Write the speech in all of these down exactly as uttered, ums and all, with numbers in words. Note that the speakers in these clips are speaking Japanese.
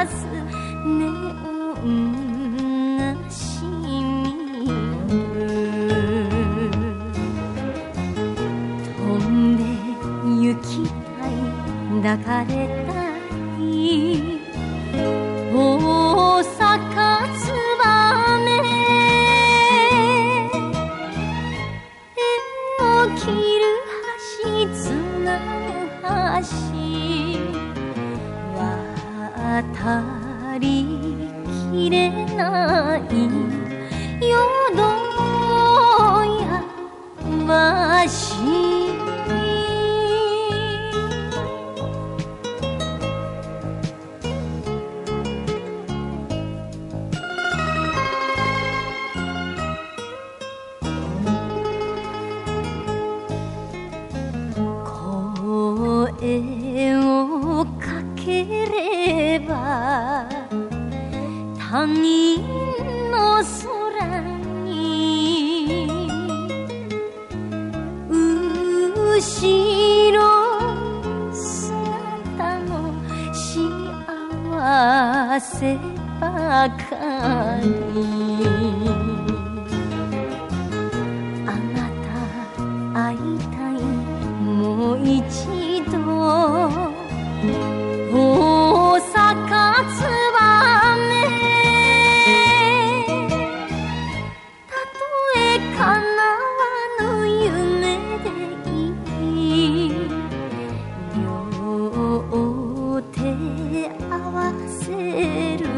すネオンがしみる。飛んで行きたい抱かれたい大阪つばめ、縁を切る橋つなぐ橋渡りきれない淀屋橋。声をかければ他人の空に後ろ姿の幸せばかり。あなた会いたいもう一度大阪つばめ、たとえ叶わぬ夢でいい、両手合わせる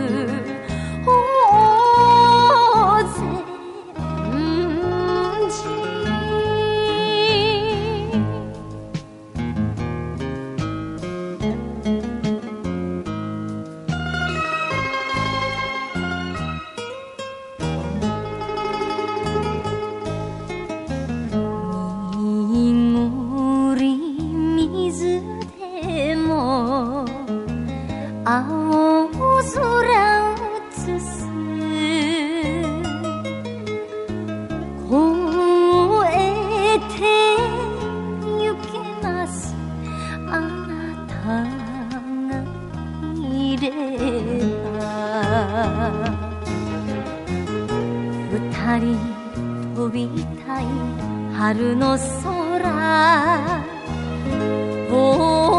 大善寺。青空映す越えて行けますあなたがいれば。二人飛びたい春の空。